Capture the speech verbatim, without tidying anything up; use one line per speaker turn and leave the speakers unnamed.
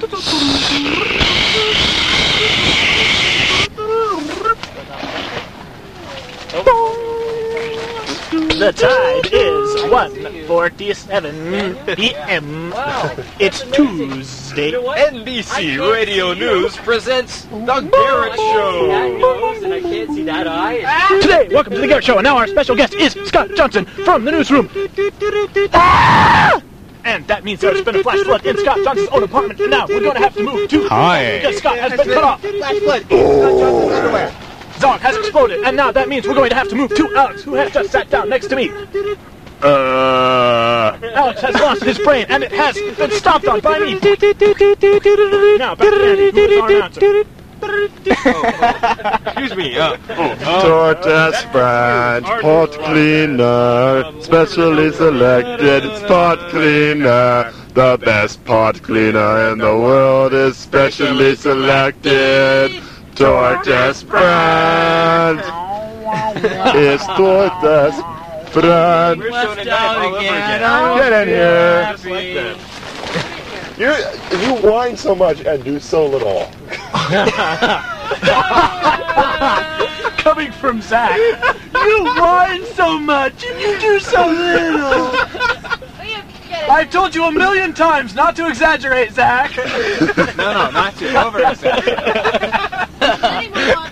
The time is one forty-seven p m It's Tuesday.
N B C Radio News presents The Garrett Show.
That nose and I can't see that eye.
Today, welcome to The Garrett Show, and now our special guest is Scott Johnson from the newsroom. Ah! And that means there's been a flash flood in Scott Johnson's own apartment, and now we're going to have to move to...
Hi.
Because Scott has been cut off.
Flash flood. Scott Johnson's underwear.
Zog has exploded, and now that means we're going to have to move to Alex, who has just sat down next to me.
Uh.
Alex has lost his brain, and it has been stomped on by me. Now, back to Andy, who is our announcer.
Excuse me. Uh,
Tortoise brand, pot cleaner, specially selected spot cleaner. The best pot cleaner in the world is specially selected. Tortoise brand. It's Tortoise brand.
we're showing it all over again.
Get in here. You you whine so much and do so little.
Coming from Zach. You whine so much and you do so little. I've told you a million times not to exaggerate, Zach.
No, no, not to. Over exaggerate.